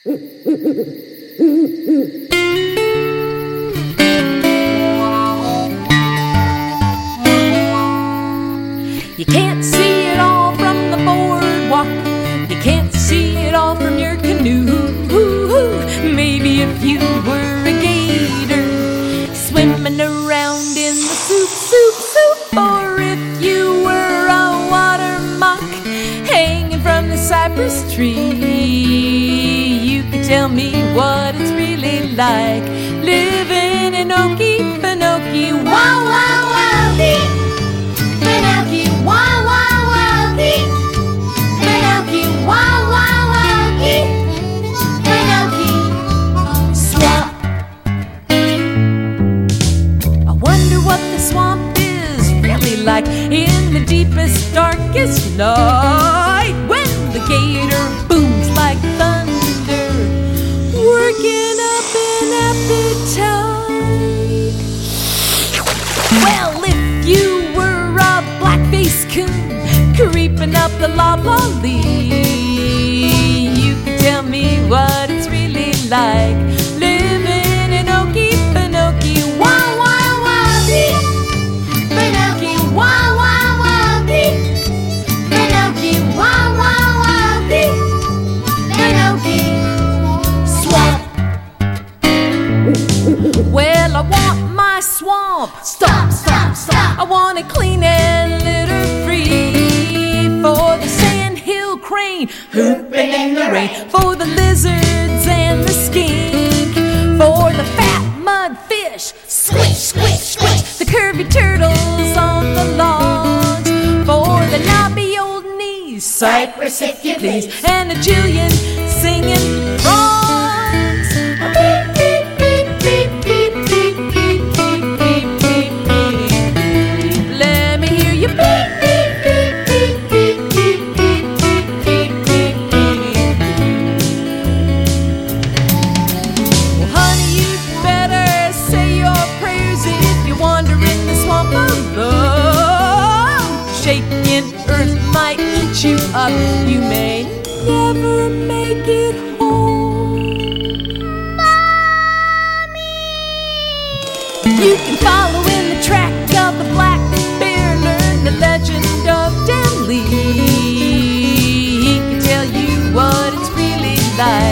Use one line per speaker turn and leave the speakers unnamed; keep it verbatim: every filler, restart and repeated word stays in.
You can't see it all from the boardwalk. You can't see it all from your canoe. Maybe if you were a gator swimming around in the soup, soup, soup. Or if you were a water mock hanging from the cypress tree, you could tell me what it's really like living in Okefenokee. Wow, wow, wow, Pinocchio, wow, wow, wow, Pinocchio, wow, wow, wow, Pinocchio, swamp. I wonder what the swamp is really like in the deepest, darkest night, when the gator booms like thunder, working up an appetite. Well, if you were a black-faced coon creeping up the loblolly, you can tell me what it's really like living in Okefenokee. Wow, wow, wow, Pinocchio, wow, wow, wow, Pinocchio, wow, wow, wow, Pinocchio, swamp. Well, I want my swamp stop, stop, stop. I want it clean and litter-free for the sandhill crane hooping in the rain, for the lizards and the skink, for the fat mudfish squish, squish, squish, the curvy turtles on the lawn, for the knobby old knees, cypress if you please, and a jillion singing frogs. Beep, beep, beep, beep, beep, beep, beep, beep, beep, beep, beep. Let me hear you beep, beep, beep, beep, beep, beep, beep, beep, beep, beep. Well, honey, you'd better say your prayers if you wander in the swamp alone. Shaking earth might eat you up. You may never make it home. You can follow in the track of the black bear, learn the legend of Dan Lee. He can tell you what it's really like